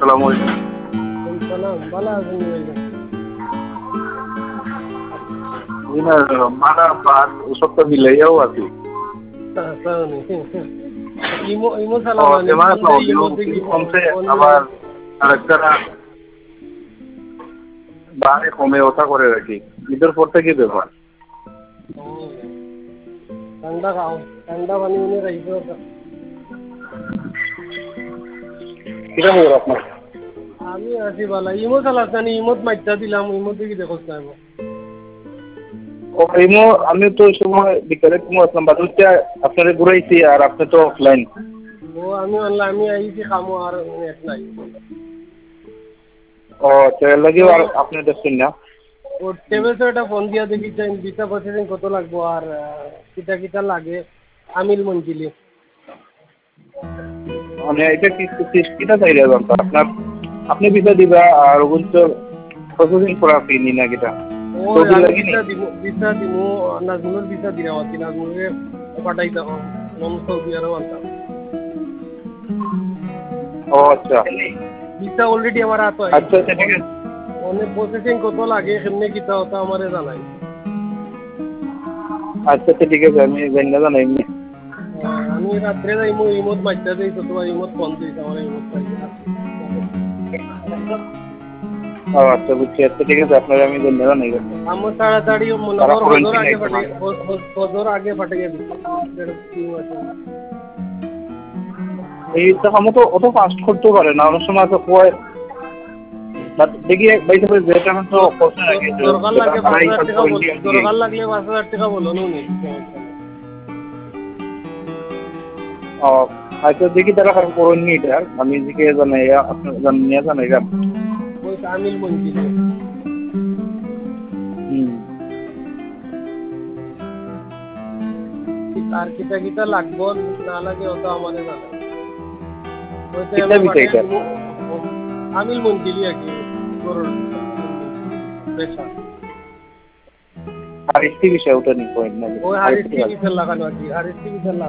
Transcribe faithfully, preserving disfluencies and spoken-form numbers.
আসসালামু আলাইকুম। সালাম ভালো আছেন ভাইজান? না মানা বাদ ওসব তো মিলাইয়াও আছি। ইমো ইমো ও চালানো নি তেমন ফোন দে দিও ইমো থেকে কিছু কমছে ফোন আবার আরেকটা বারে কমে ওঠা করে রাখি ঈদের পর থেকে ব্যাপার। ঠান্ডা খাও ঠান্ডা পানি উনি রাখো। কিরকম খবর আপনার? আমি আছি বালা ইমো চালাস না ইমোত মাইটা দিলাম ইমো থেকে দেখো না ও ইমো আমি তো ওই সময় বিকালে কমো আসলাম বাদুরটা আপনারা ঘুরাইছি আর আপনি তো অফলাইন। ও আমি অনলাইন আমি আইছি কামো আর নেট নাই। ও তেল লাগিও আর আপনি দেখছেন না? ও টেবিল তো এটা ফোন দিয়া দেখি চাই ভিসা প্রসেসিং কত লাগবো আর কিটা কিটা লাগে আমিল মঞ্জিলি। মানে এটা কি কিটা চাইলে আপনার আপনি ভিসা দিবা আর ওগুলো প্রসেসিং করা ফি নি না কিটা? ও আমি ভিসা দিব ভিসা দিব নাজমুলের ভিসা দিলাম আর নাজমুলের পাঠাই দাও নন সৌদি আরব আনতাম। ও আচ্ছা ভিসা অলরেডি আমার হাতে আছে। আচ্ছা আচ্ছা ঠিক আছে। অনেক প্রসেসিং কত লাগে কেমনে কিটা হতো আমারে জানাই। আচ্ছা আচ্ছা ঠিক আছে আমি জানি না জানাই। আমি রাত্রে যাইমু ইমোত মাইটা দেই তো তোমার ইমোত ফোন দিই আমার ইমোত পাই। ও আচ্ছা বুঝছি আচ্ছা ঠিক আছে আপনারা আমি ধন্যবাদ নাই আমার তাড়াতাড়ি মনে কর হজর আগে ফাটে হজর আগে ফাটে গেছে। এই তো আমি তো অত ফাস্ট করতে পারে না অনেক সময় তো কয় দেখি ভাই সাহেব যেটা আমি তো করতে লাগে দরকার লাগে পাঁচ হাজার টাকা বল দরকার লাগলে পাঁচ হাজার টাকা বলো নুনি। ও আচ্ছা দেখি তারা কারণ করুন নি এটা আমি দিকে জানাই আপনার জানিয়ে জানাই গান ওই আমিল মঞ্জিল হুম আর কিটা কিটা লাগবো না লাগে ওটা আমাদের জানা আমিল মঞ্জিলি আর কি আর একটি বিষয় ওটা নিয়ে পয়েন্ট না ওই হারিস কি লাগানো আর কি হারিস কি